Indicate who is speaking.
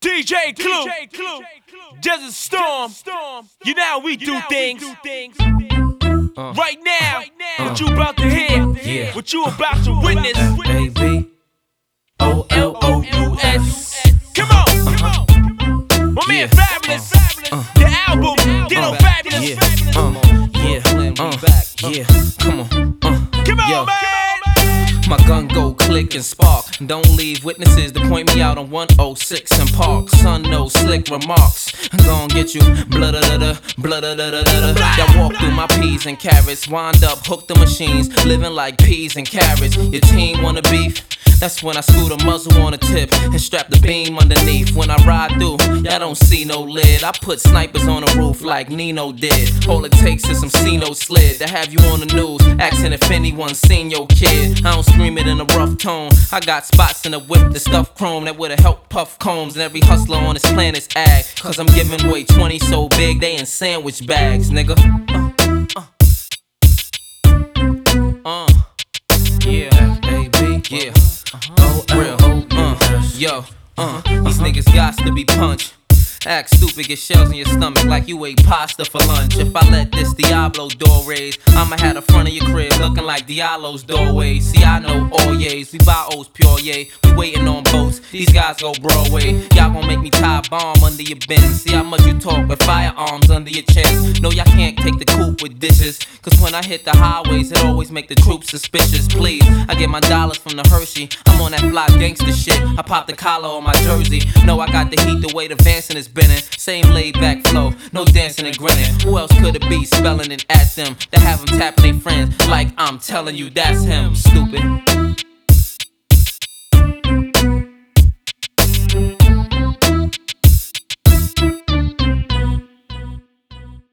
Speaker 1: DJ Clue, Desert Storm. You know how we do things. Right now, what you about to hear, what you about to witness.
Speaker 2: Baby,
Speaker 1: O-L-O-U-S. Come on, my man Fabulous. The album, Ditto Fabulous.
Speaker 2: Come on,
Speaker 1: Come on,
Speaker 2: yo.
Speaker 1: man.
Speaker 2: My gun go click and spark. Don't leave witnesses to point me out on 106 and Park. Son, no slick remarks. I'm gon' get you blood-a-da-da, blood-a-da-da-da-da. Y'all walk through my peas and carrots. Wind up, hook the machines, living like peas and carrots. Your team wanna beef? That's when I scoot a muzzle on a tip and strap the beam underneath. When I ride through, y'all don't see no lid. I put snipers on the roof like Nino did. All it takes is some C-no slid to have you on the news, asking if anyone's seen your kid. I don't scream it in a rough tone. I got spots in the whip, the stuff chrome that would've helped Puff Combs and every hustler on this planet's ag. Cause I'm giving away 20 so big, they in sandwich bags, nigga. Yeah, baby, yeah. Real, yo, these niggas gots to be punched. Act stupid, get shells in your stomach like you ate pasta for lunch. If I let this Diablo door raise, I'ma have the front of your crib looking like Diallo's doorway. See, I know all yays, we buy O's pure yay. We waiting on boats, these guys go Broadway. Y'all gon' make me tie a bomb under your Benz. See how much you talk with firearms under your chest. No, y'all can't take the coupe with dishes, cause when I hit the highways, it always make the troops suspicious. Please, I get my dollars from the Hershey. I'm on that fly gangster shit. I pop the collar on my jersey. No, I got the heat the way the Vanson is bending. Same laid back flow, no dancing and grinning. Who else could it be spelling it at them? To have them tapping their friends like I'm telling you that's him, stupid.